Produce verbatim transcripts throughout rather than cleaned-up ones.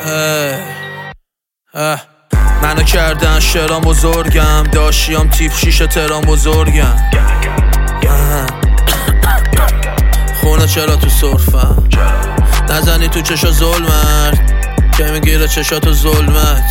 اه. منو کردن شرام بزرگم، داشیام تیپ شیشه ترام بزرگم. خونه چرا تو صرفم، نزنی تو چشا ظلمت که میگیره چشاتو ظلمت.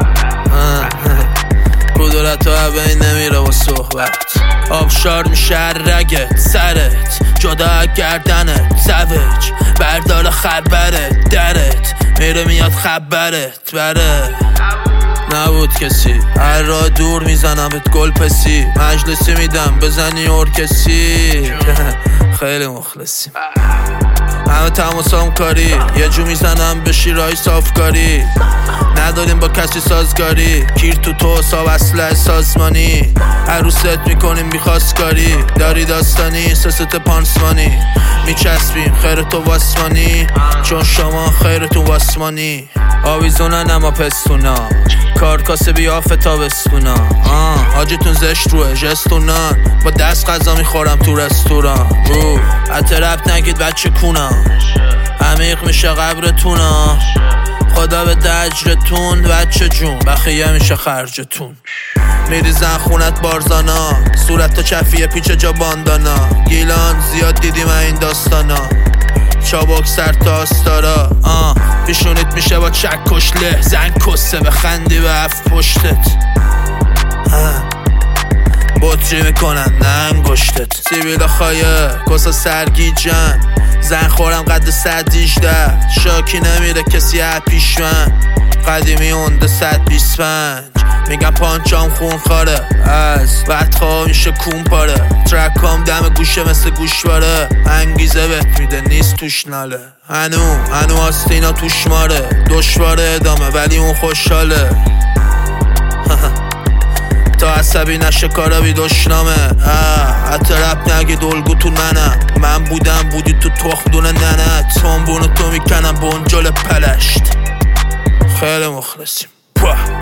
کدورت ها بین نمیره و صحبت، آبشار میشه رگت سرت، جدا گردنت زوج بردار خبرت، درت میره میاد خبرت بره. نبود کسی هر را دور میزنم بهت گل پسی، مجلسی میدم بزنی ارکسی. خیلی مخلصیم همه تماسام کاری، یه جو میزنم به شیرهای صافکاری. نداریم با کسی سازگاری، کیر تو تو حساب اسلحه سازمانی. عروست میکنیم بیخواستگاری، داری داستانی سست پانسمانی. میچسبیم خیر تو واسمانی، چون شما خیرتون واسمانی. آویزونن اما پستونا، کار کاسه بیافه تا بسکونا. آه حاجتون زشت روه جستونان، با دست غذا میخورم تو رستوران. او حتی رب نگید بچه کونا، عمیق میشه قبرتونا. خدا به دجرتون بچه جون، بخیه میشه خرجتون. میریزن خونت بارزانا، صورت تا چفیه پیچه جا باندانا. گیلان زیاد دیدیم این داستانا، چابک سر تا آستارا. آه پیشونیت میشه با چک کشله، زن کسه به خندی به هفت پشتت. بطری میکنن نه انگشتت، سیبیل خایه کسا سرگیجن. زن خورم قد صد دیجده، شاکی نمیره کسی ها پیش من. قدیمی اونده صد بیست پنج، میگم پانچام خون خاره، از بدخواه میشه کون پاره. ترکام دم گوشه مثل گوشواره، انگیزه بهت میده نیست توش ناله. هنو هنو آستینا توش ماره، دشواره ادامه ولی اون خوشحاله. تا عصبی نشه کارا بی دشنامه. حتی رب نگید الگوتون منم، من بودم بودی تو تخمدون ننت. تنبونو تو میکنم بونجل پلشت. خیلی مخلصیم.